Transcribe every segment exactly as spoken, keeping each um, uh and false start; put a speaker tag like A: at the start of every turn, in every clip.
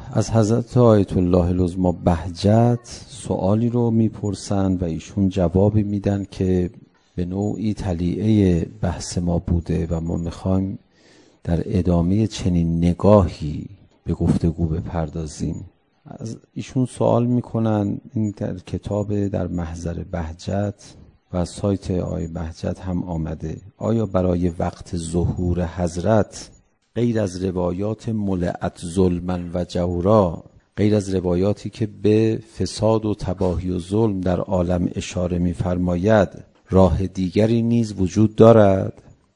A: از حضرت آیت الله العظمی بهجت سوالی رو میپرسن و ایشون جوابی میدن که به نوعی تلیعه بحث ما بوده و ما میخوایم در ادامه چنین نگاهی به گفتگو بپردازیم. از ایشون سوال میکنن، این در کتاب در محضر بهجت و سایت آی بهجت هم آمده، آیا برای وقت ظهور حضرت غیر از روایات ملعت ظلما و جورا، غیر از روایاتی که به فساد و تباهی و ظلم در عالم اشاره می‌فرماید، راه دیگری نیز وجود دارد؟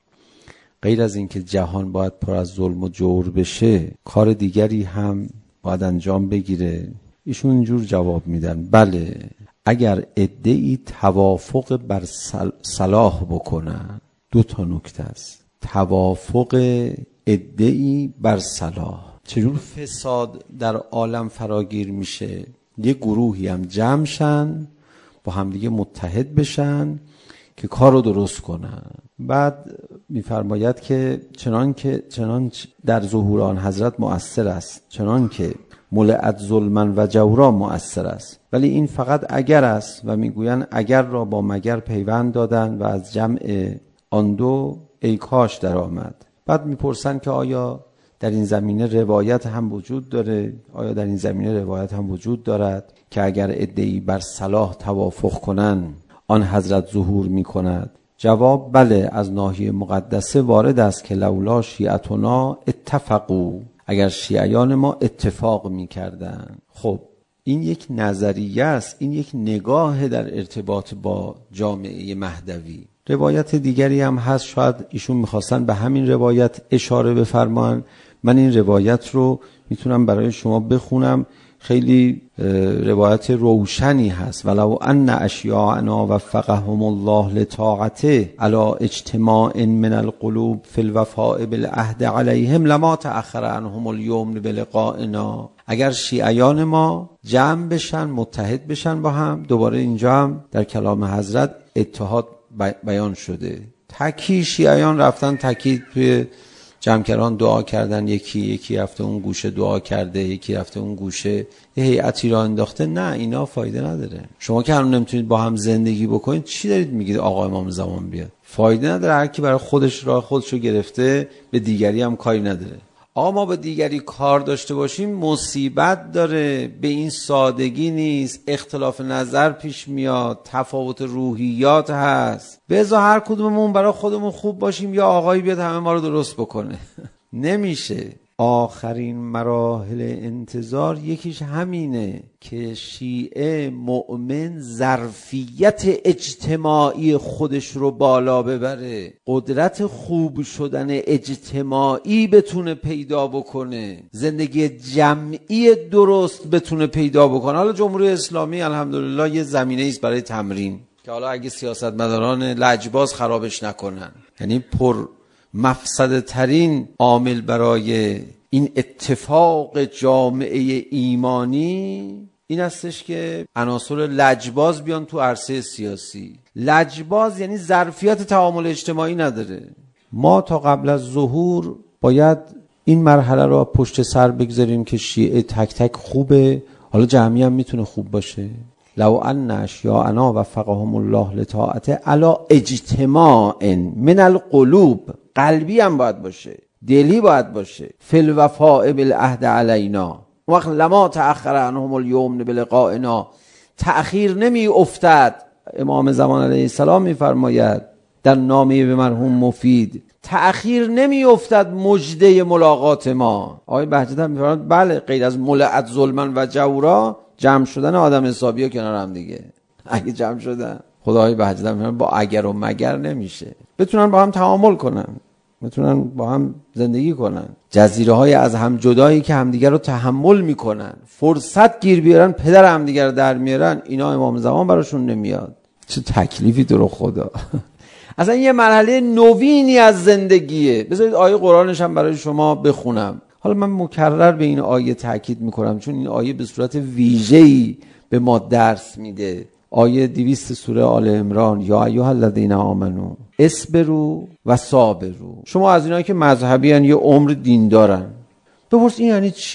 A: غیر از اینکه جهان باید پر از ظلم و جور بشه، کار دیگری هم باید انجام بگیره؟ ایشون اینجور جواب میدن بله، اگر عده‌ای توافق بر صلاح بکنن. دو تا نکته است. توافق عده‌ای بر صلاح. چجور فساد در عالم فراگیر میشه؟ یه گروهی هم جمع شن، با همدیگه متحد بشن که کار رو درست کنن. بعد میفرماید که چنان که چنان در ظهور آن حضرت مؤثر است، چنان که ملعت ظلما و جورا مؤثر است، ولی این فقط اگر است و میگوین اگر را با مگر پیوند دادن و از جمع آن دو ای کاش در آمد. بعد میپرسن که آیا در این زمینه روایت هم وجود داره؟ آیا در این زمینه روایت هم وجود دارد که اگر عده‌ای بر صلاح توافق کنن آن حضرت ظهور میکند؟ جواب بله، از ناحیه مقدسه وارد است که لولا شیعتنا اتفقوا، اگر شیعیان ما اتفاق میکردن. خب این یک نظریه است، این یک نگاه در ارتباط با جامعه مهدوی. روایت دیگری هم هست، شاید ایشون میخواستن به همین روایت اشاره بفرمان. من این روایت رو میتونم برای شما بخونم، خیلی روایت روشنی هست. ولو ان اشیاءنا وفقهم الله لطاعته علی اجتماع من القلوب فی الوفاء بالعهد علیهم لما تأخر عنهم اليوم بلقائنا. اگر شیعیان ما جمع بشن، متحد بشن با هم، دوباره اینجا هم در کلام حضرت اتحاد بیان شده. تکی شیعیان رفتن تکی توی جمعکران دعا کردن، یکی یکی رفته اون گوشه دعا کرده، یکی رفته اون گوشه یه هیئتی را انداخته. نه، اینا فایده نداره. شما که هنوز نمیتونید با هم زندگی بکنید، چی دارید میگید آقا امام زمان بیاد؟ فایده نداره. هر کی برای خودش راه خودشو گرفته، به دیگری هم کاری نداره. آقا ما به دیگری کار داشته باشیم مصیبت داره، به این سادگی نیست، اختلاف نظر پیش میاد، تفاوت روحیات هست. بذار هر کدوممون برای خودمون خوب باشیم یا آقایی بیاد همه ما رو درست بکنه. نمیشه. آخرین مراحل انتظار یکیش همینه که شیعه مؤمن ظرفیت اجتماعی خودش رو بالا ببره، قدرت خوب شدن اجتماعی بتونه پیدا بکنه، زندگی جمعی درست بتونه پیدا بکنه. حالا جمهوری اسلامی الحمدلله یه زمینه ایست برای تمرین که حالا اگه سیاستمداران لجباز خرابش نکنن، یعنی پر مفسده ترین عامل برای این اتفاق جامعه ایمانی این هستش که عناصر لجباز بیان تو عرصه سیاسی. لجباز یعنی ظرفیت تعامل اجتماعی نداره. ما تا قبل از ظهور باید این مرحله رو پشت سر بگذاریم که شیعه تک تک خوبه، حالا جمعی هم میتونه خوب باشه. لو ان اشیاءنا وفقهم الله لطاعته علی اجتماع من القلوب، قلبی هم باید باشه، دلی باید باشه. فی الوفاء بالعهد علینا، وقت لما تأخر عنهم اليوم بلقائنا، تأخیر نمی افتد. امام زمان علیه السلام می فرماید در نامه به مرحوم مفید، تأخیر نمی افتد مژده ملاقات ما. آقای بهجت هم می فرماید بله، غیر از ملعت ظلما و جورا، جمع شدن آدم حسابی ها کنار هم دیگه. اگه جمع شدن، خدای بهجت هم با اگر و مگر نمیشه. بتونن با هم تعامل کنن، بتونن با هم زندگی کنن. جزیره های از هم جدایی که همدیگر رو تحمل میکنن، فرصت گیر بیارن پدر همدیگر رو در میارن، اینا امام زمان براشون نمیاد. چه تکلیفی تو رو خدا. اصلا یه مرحله نوینی از زندگیه. بذارید آیه قرآنش هم برای شما بخونم. حالا من مکرر به این آیه تاکید میکنم چون این آیه به صورت ویژه‌ای به ما درس میده. آیه دویست سوره آل عمران، یا ایها الذین آمنو اصبروا و صابروا. شما از اینایی که مذهبی ان، یه عمر دین دارن، بپرس این یعنی چی؟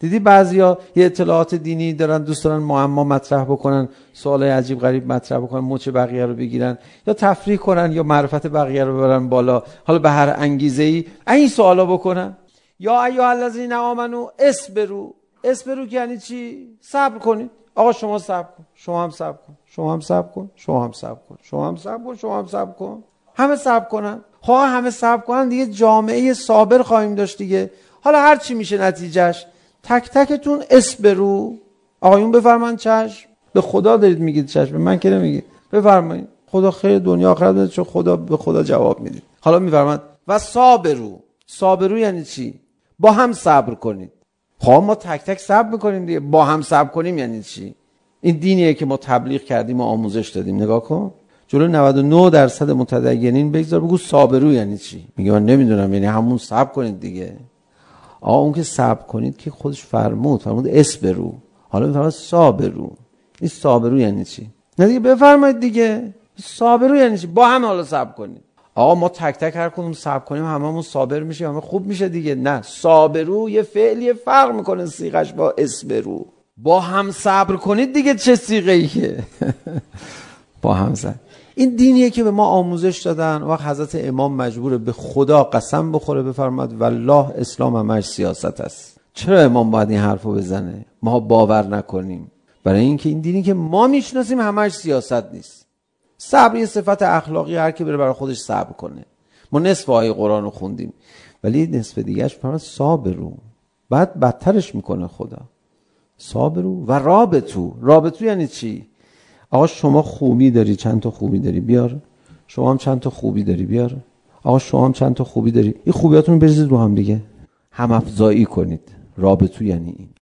A: دیدی بعضیا یه اطلاعات دینی دارن، دوست دارن معما مطرح بکنن، سوالای عجیب غریب مطرح بکنن، مچ بقیه رو بگیرن یا تفریح کنن یا معرفت بقیه رو ببرن بالا، حالا به هر انگیزه‌ای این سوالا بکنن. یا ایها الذین آمنو اصبروا. اصبروا یعنی چی؟ صبر کنید. آقا شما صبر کن، شما هم صبر کن، شما هم صبر کن، شما هم صبر کن، شما هم صبر کن، شما هم صبر کن. همه صبر کنن. خواه همه صبر کنن دیگه جامعه صابر خواهیم داشت دیگه. حالا هر چی میشه نتیجهش، تک تکتون اصبروا. آقایون بفرمایید چشم. به خدا دارید میگید چشم، به من که نمیگید. بفرمایید. خدا خیر دنیا آخرت بده، چون خدا به خدا جواب میده. حالا میفرمایید و صابروا. صابروا یعنی چی؟ با هم صبر کنید. خب ما تک تک صبر میکنیم دیگه، با هم صبر کنیم یعنی چی؟ این دینیه که ما تبلیغ کردیم و آموزش دادیم. نگاه کن جلو نود و نه درصد متدینین بگذار بگو صابروا یعنی چی. میگه من نمیدونم، یعنی همون صبر کنید دیگه. آقا اون که صبر کنید که خودش فرمود فرمود اصبروا، حالا میفرماد صابروا. این صابروا یعنی چی؟ نه دیگه بفرمایید دیگه. صابروا یعنی چی؟ با هم حالا صبر کنید. آقا ما تک تک هر کدوم صبر کنیم هممون صابر میشیم، همه خوب میشه دیگه. نه، صابروا یه فعلی فرق میکنه صیغش با اصبروا. با هم صبر کنید دیگه چه صیغه‌ایه؟ با هم صبر. این دینیه که به ما آموزش دادن. وقت حضرت امام مجبوره به خدا قسم بخوره بفرماد والله اسلام همش سیاست است. چرا امام باید این حرفو بزنه؟ ما باور نکنیم. برای اینکه این دینی که ما میشناسیم همش سیاست نیست. صبر یه صفت اخلاقی، هر کی بره برای خودش صبر کنه. ما نصف آیه قرآن رو خوندیم ولی نصف دیگه‌اش فرمان صابروا. بعد بدترش میکنه خدا. صابروا و رابطوا. رابطوا یعنی چی؟ آقا شما خوبی داری، چند تا خوبی داری بیار. شما هم چند تا خوبی داری بیار. آقا شما هم چند تا خوبی داری. این خوبیاتون بریزید رو هم دیگه، هم افزایی کنید. رابطوا یعنی این.